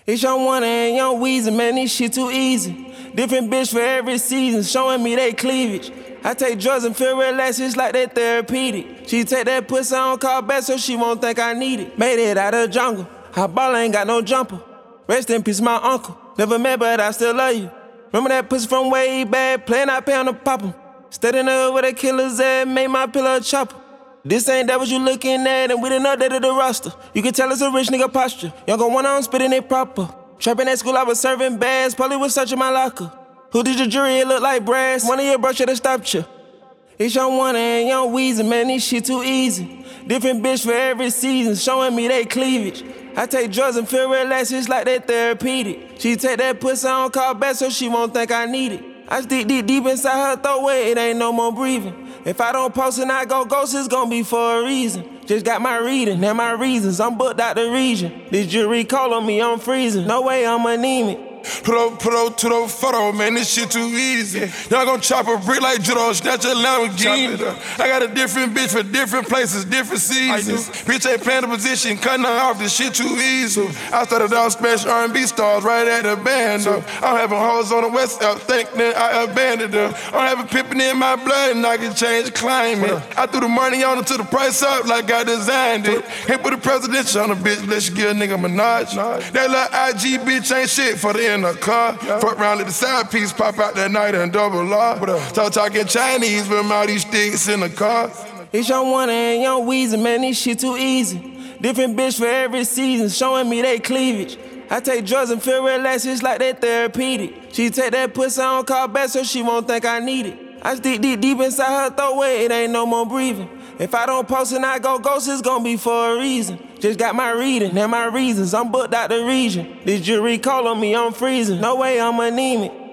It's Young Wonder and Young Weezy, man, this shit too easy. Different bitch for every season, showing me they cleavage. I take drugs and feel relaxed, it's like they therapeutic. She take that pussy on call back so she won't think I need it. Made it out of the jungle, I ball ain't got no jumper. Rest in peace, my uncle. Never met, but I still love you. Remember that pussy from way back, playing I pay on the pop 'em. Steady in the hood where the killer's at, made my pillow a chopper. This ain't that what you looking at, and we done updated the roster. You can tell it's a rich nigga posture. Younger one on spitting it proper. Trapping at school, I was serving bags, probably was searching my locker. Who did your jury? It look like brass. One of your bros should've stopped you. It's Young Wonder and Young Weezy, man, this shit too easy. Different bitch for every season, showing me they cleavage. I take drugs and feel relaxed, it's like they therapeutic. She take that pussy on call back so she won't think I need it. I stick deep inside her throat where it ain't no more breathing. If I don't post and I go ghost, it's gon' be for a reason. Just got my reading and my reasons, I'm booked out the region. This jury call on me, I'm freezing. No way I'm anemic. Put up to the photo, man, this shit too easy. Y'all gon' chop a brick like judo, snatch a Lamborghini. I got a different bitch for different places, different seasons. Bitch ain't playing the position, cutting her off, this shit too easy. I started out smash R&B stars right at the band. I'm having hoes on the west out, think that I abandoned them. I'm having pimping in my blood and I can change climate. I threw the money on it to the price up like I designed it. Ain't put a presidential on a bitch, let you get a nigga Minaj. That little IG bitch ain't shit for the in a car. Fuck round, let the side piece pop out that night and double R. Start talking Chinese with all these sticks in the car. It's Young Wonder and Young Weezy, man, this shit too easy. Different bitch for every season, showing me they cleavage. I take drugs and feel relaxed, it's like they therapeutic. She take that pussy on call back so she won't think I need it. I stick deep inside her throat where it ain't no more breathing. If I don't post and I go ghost, it's gon' be for a reason. Just got my reading and my reasons, I'm booked out the region. This jury call on me, I'm freezing. No way I'm anemic.